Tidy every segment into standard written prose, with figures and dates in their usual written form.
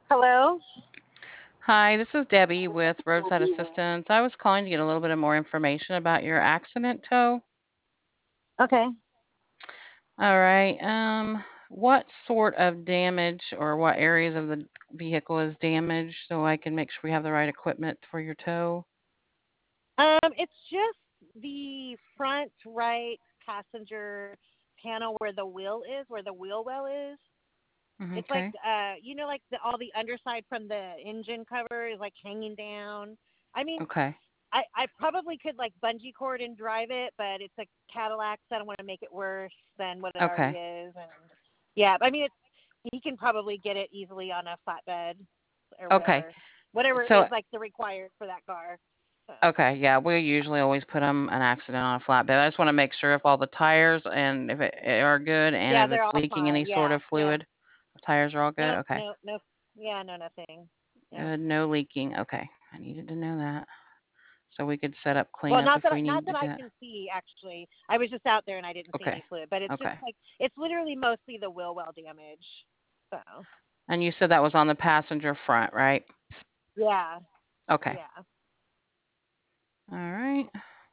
Hello? Hi, this is Debbie with Roadside Assistance. I was calling to get a little bit of more information about your accident tow. Okay. All right. What sort of damage or what areas of the vehicle is damaged so I can make sure we have the right equipment for your tow? It's just the front right passenger panel where the wheel is, where the wheel well is. It's like Okay. like all the underside from the engine cover is like hanging down. I mean, Okay. I probably could like bungee cord and drive it, but it's a Cadillac, so I don't want to make it worse than what it already Okay. is. And yeah, I mean, he can probably get it easily on a flatbed or Okay. whatever So, is like the required for that car. So. okay, yeah, we usually always put them an accident on a flatbed. I just want to make sure if all the tires and if it are good Yeah, and if they're it's all leaking fine. any sort Yeah, of yeah. fluid. The tires are all good. No, Okay. no, no. Yeah, no, nothing. Yeah. Good, no leaking. Okay, I needed to know that. So we could set up Well, cleanup if we not need to that do I that. can see. Actually, I was just out there and I didn't see Okay. any fluid. But it's just Okay. like it's literally mostly the wheel well damage. So And you said that was on the passenger front, right? yeah, Okay. yeah, All right.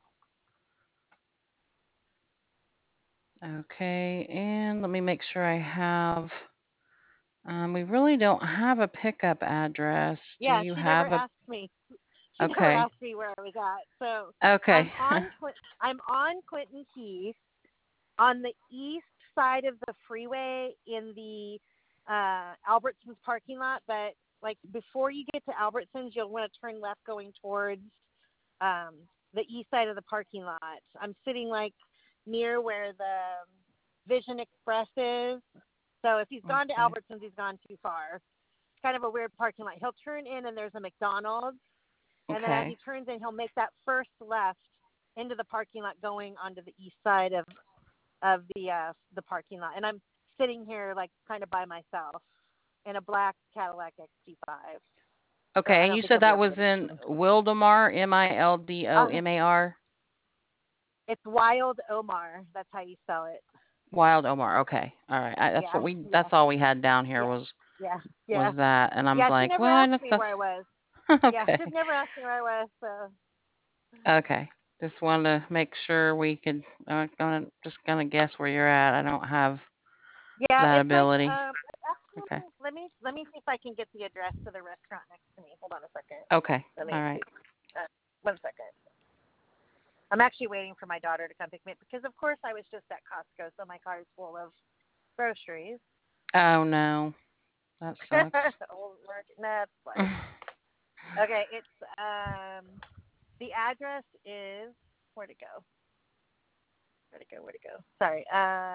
Okay. And let me make sure I have. We really don't have a pickup address. Do yeah. you She never have a? asked me. She never Okay. asked me where I was at. So Okay. I'm on Clinton Keith on the east side of the freeway in the Albertsons parking lot, but like before you get to Albertsons, you'll want to turn left going towards um, the east side of the parking lot. I'm sitting like near where the Vision Express is. So if he's gone to Okay. Albertsons, he's gone too far. It's kind of a weird parking lot. He'll turn in and there's a McDonald's, and then as Okay. he turns in, he'll make that first left into the parking lot going onto the east side of the parking lot, and I'm sitting here like kind of by myself in a black Cadillac XT5. So Okay. I And don't you think said you'll be that able was to reach in me. Wildemar, Mildomar. It's Wild Omar. That's how you spell it. Wild Omar. Okay. All right. That's what Yeah, we. yeah, That's all we had down here yeah, was yeah, was yeah, that, and I'm yeah. She like, never well, I asked know me that's where I was. Yeah, okay. she's never asked me where I was. So Okay. Just wanted to make sure we could. I'm gonna guess where you're at. I don't have yeah, that it's like ability. Okay. actually, let me see if I can get the address to the restaurant next to me. Hold on a second. Okay. Let All me right. see. 1 second. I'm actually waiting for my daughter to come pick me up because, of course, I was just at Costco, so my car is full of groceries. Oh no, that sucks. Old work, that's life. Okay, it's the address is where'd it go? Where'd it go? Where'd it go? Sorry,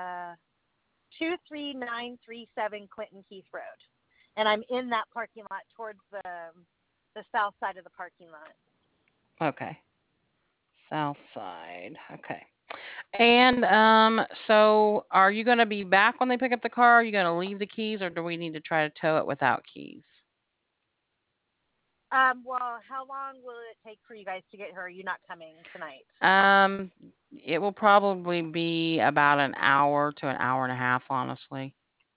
23937 Clinton Keith Road, and I'm in that parking lot towards the south side of the parking lot. Okay. South side. Okay. And so are you gonna be back when they pick up the car? Are you gonna leave the keys, or do we need to try to tow it without keys? Well, how long will it take for you guys to get here? Are you not coming tonight? Um, it will probably be about an hour to an hour and a half, honestly.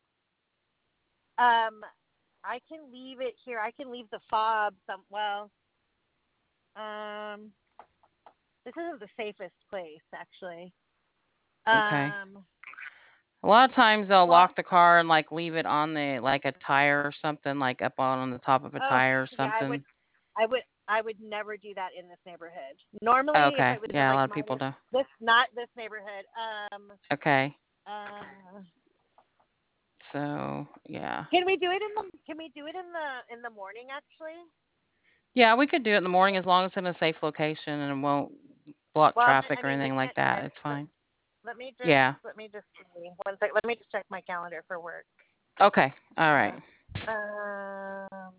Um, I can leave it here. I can leave the fob well, um, this isn't the safest place actually. Okay. Um, A lot of times they'll well, lock the car and like leave it on the like a tire or something, like up on the top of a oh tire or yeah, something. I would never do that in this neighborhood. Normally, if Okay. it was in Yeah, a like lot of my people do. not this neighborhood. Okay. Uh, So yeah. can we do it in the morning actually? Yeah, we could do it in the morning as long as it's in a safe location and it won't block Well, traffic I or mean, we anything like can't that. drive. It's fine. Yeah. Let me just see 1 sec. Let me just check my calendar for work. Okay. All right. Uh, um,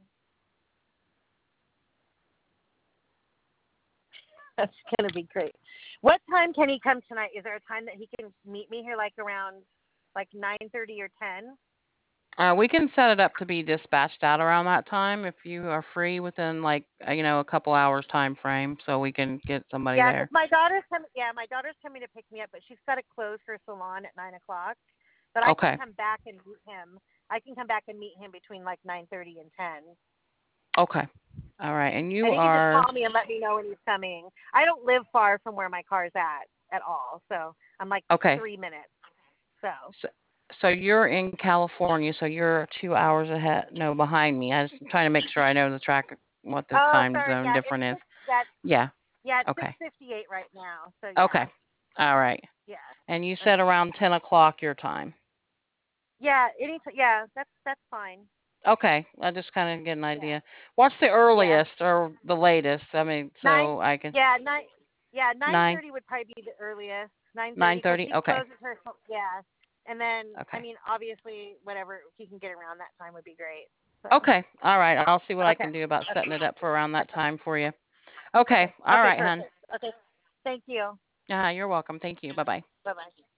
that's gonna be great. What time can he come tonight? Is there a time that he can meet me here, like around like 9:30 or 10? We can set it up to be dispatched out around that time if you are free within like a couple hours time frame, so we can get somebody Yeah, 'cause there. my daughter's coming. Yeah, my daughter's coming to pick me up, but she's got to close her salon at 9 o'clock. But I can Okay. come back and meet him. I can come back and meet him between like 9:30 and 10. Okay. All right. And you And he can just are call me and let me know when he's coming. I don't live far from where my car's at all. So I'm like okay. 3 minutes. So So, so you're in California, so you're 2 hours ahead, no, behind me. I was trying to make sure I know the track, what the oh, time sorry, zone yeah, difference is. that Yeah. yeah, it's Okay. 6:58 right now. So Okay. All right. yeah, And you said okay, around 10 o'clock your time. yeah, yeah, that's fine. Okay. I just kind of get an Yeah, idea. What's the yeah, earliest or the latest? I mean, nine, so I can yeah, nine, yeah, nine 9, thirty would probably be the earliest. 9:30 because 9:30. she Okay. closes her, yeah, and then I Okay. mean obviously whatever he can get around that time would be great. So Okay. All right. I'll see what I okay, can do about okay, setting it up for around that okay, time for you. okay, Okay. All okay, right, hon. perfect. Okay, thank you. You're welcome. Thank you. Bye bye. Bye bye.